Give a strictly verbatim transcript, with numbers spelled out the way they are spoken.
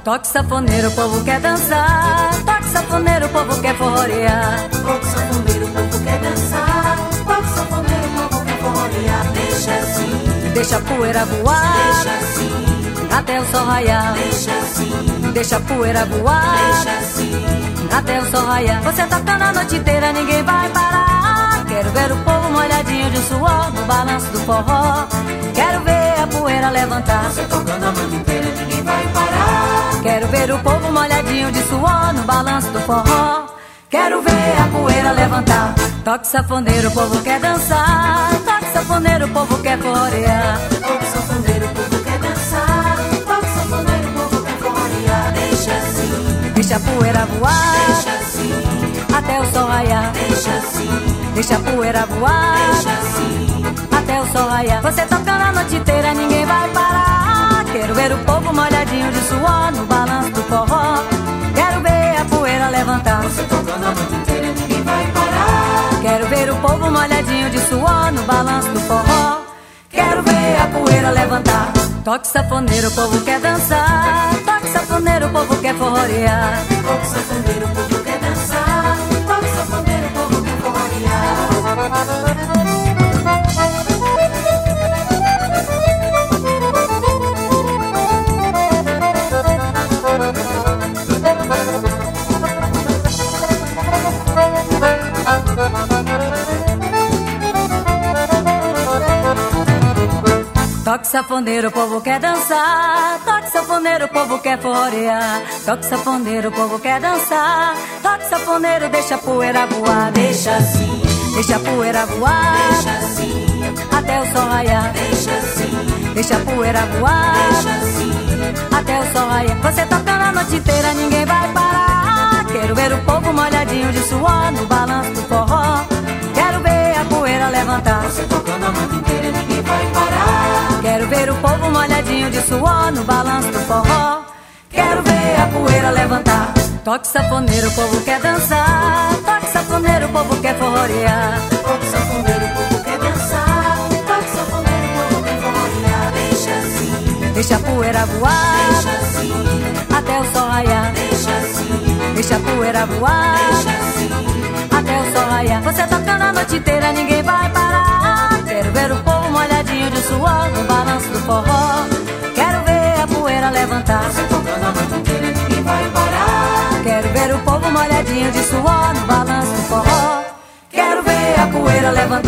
Toque sanfoneiro, o povo quer dançar. Toque sanfoneiro, o povo quer forrorear. Toque sanfoneiro, o povo quer dançar. Toque sanfoneiro, o povo quer forrorear. Deixa assim, deixa a poeira voar. Deixa assim, até o sol raiar. Deixa assim, deixa a poeira voar. Deixa assim, até o sol raiar. Você tocando a noite inteira, ninguém vai parar. Quero ver o povo molhadinho de suor no balanço do forró. Quero ver a poeira levantar. Você tocando a noite inteira, ninguém vai parar. Quero ver o povo molhadinho de suor no balanço do forró. Quero ver a poeira levantar. Toque sanfoneiro, o povo quer dançar. Toque sanfoneiro, o povo quer forrorear. Toque sanfoneiro, o povo quer dançar. Toque sanfoneiro, o povo quer forrorear. Deixa assim, deixa a poeira voar. Deixa assim, até o sol raiar. Deixa assim, deixa a poeira voar. Deixa assim, até o sol raiar. Você tocando a noite inteira, ninguém vai parar. Quero ver o povo molhadinho de suor no balanço do forró. Quero ver a poeira levantar. Você tocando a noite inteira, ninguém vai parar. Quero ver o povo molhadinho de suor no balanço do forró. Quero ver a poeira levantar. Toque sanfoneiro, o povo quer dançar. Toque sanfoneiro, o povo quer forrorear. Toque sanfoneiro, o povo quer dançar. Toque sanfoneiro, o povo quer forrorear. Toque sanfoneiro, o povo quer dançar. Toque sanfoneiro, o povo quer forrorear. Toque sanfoneiro, o povo quer dançar. Toque sanfoneiro, deixa a poeira voar. Deixa assim, deixa a poeira voar. Deixa assim, até o sol raiar. Deixa assim, deixa a poeira voar. Deixa assim, até o sol raiar. Você tocando a noite inteira, ninguém vai parar. Quero ver o povo molhadinho de suor no balanço do forró. Quero ver a poeira levantar. Você tocando a noite inteira, ninguém vai parar. Quero ver o povo molhadinho de suor no balanço do forró. Quero ver a poeira levantar. Toque sanfoneiro, o povo quer dançar. Toque sanfoneiro, o povo quer forrorear. Toque sanfoneiro, o povo quer dançar. Toque sanfoneiro, o povo quer forrorear. Deixa assim, deixa a poeira voar. Deixa assim, até o sol raiar. Deixa assim, deixa a poeira voar. Deixa assim, até o sol raiar. Você tocando a noite inteira, ninguém vai parar. Quero ver o povo molhadinho de suor no balanço do forró. Quero ver a poeira levantar. Você tocando a noite inteira, ninguém vai parar. Quero ver o povo molhadinho de suor no balanço do forró. Quero ver a poeira levantar.